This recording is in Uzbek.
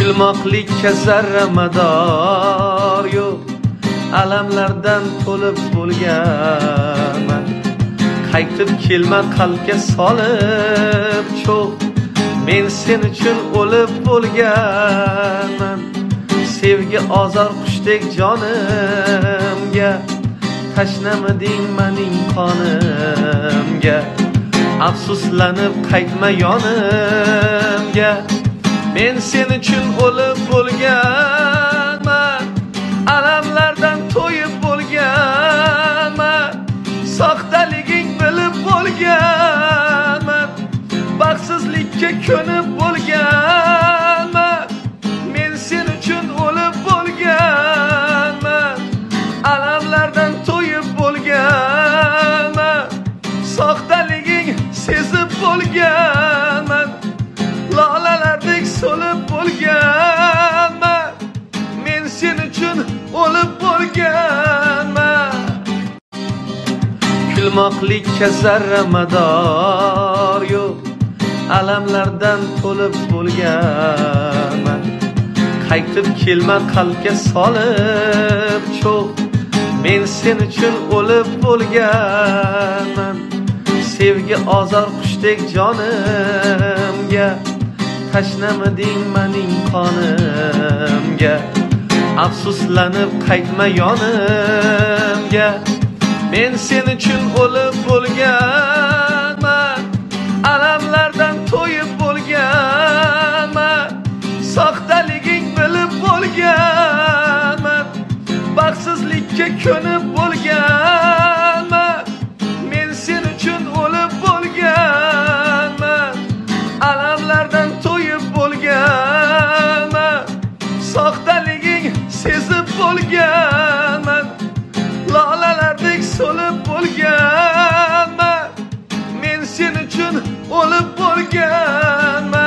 Kulmoqlikka zarra mador yo'q, alamlardan to'lib bo'lganman. Qaytib kelma qalbga solib cho'q, men sen uchun o'lib bo'lganman. Sevgi ozor qushdek jonimga, tashnamiding mening qonimga. Afsuslanib qaytma yonimga, men sen uchun o'lib bo'lganman. Alamlardan to'yib bo'lganman, soxtaliging bilib bo'lganman. Baxtsizlikka ko'nib bo'lganman, men sen uchun o'lib bo'lganman. Alamlardan to'yib bo'lganman, soxtaliging sezib bo'lganman. Lolalardek so'lib bo'lganman, men sen uchun o'lib bo'lganman. Kulmoqlikka zarra mador yo'q, alamlardan to'lib bo'lganman. Qaytib kelma qalbga solib cho'q, men sen uchun o'lib bo'lganman. Sevgi ozor qushdek jonimga, tashnamiding mening qonimga. Afsuslanib qaytma yonimga, men sen uchun o'lib bo'lganman. Alamlardan to'yib bo'lganman, soxtaliging bilib bo'lganman. Baxtsizlikka ko'nib bo'lganman, men sen uchun o'lib bo'lganman. Alamlardan to'yib bo'lganman, soxtaliging sezib bo'lganman. Lolalardek so'lib bo'lganman, men sen uchun o'lib bo'lganman.